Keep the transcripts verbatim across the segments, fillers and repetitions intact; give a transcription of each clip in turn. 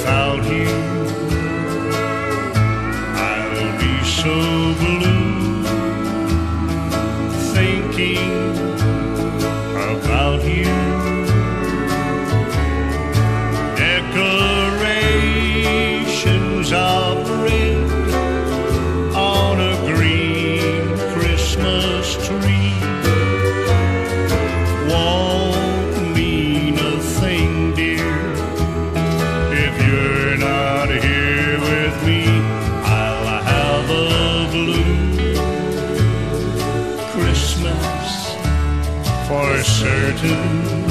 without you. I'll be so blue thinking about you. Decorations of red on a green Christmas tree won't mean a thing, dear, if you're not here with me. I'll have a blue Christmas for certain.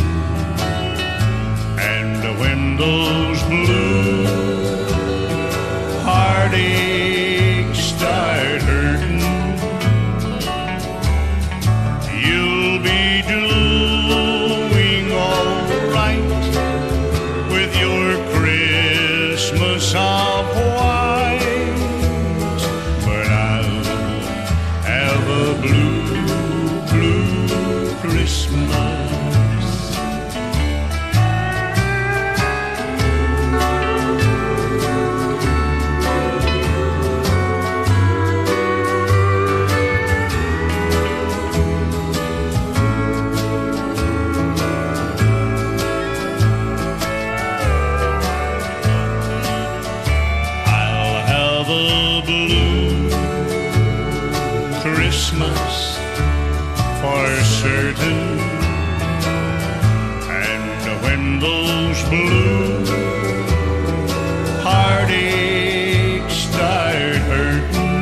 And when those blue heartaches start hurting, you'll be doing all right with your Christmas of white. But I'll have a blue, blue Christmas. A blue Christmas for certain. And when those blue heartaches start hurting,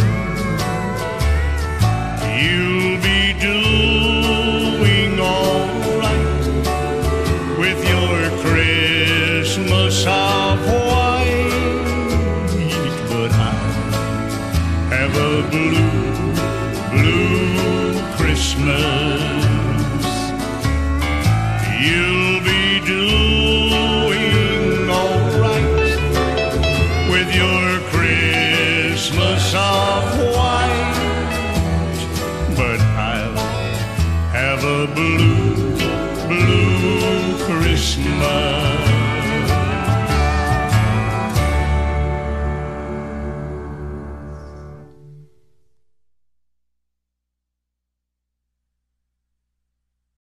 you'll be doing all right with your Christmas of white. Have a blue, blue Christmas. You'll be doing all right with your Christmas of white. But I'll have a blue, blue Christmas.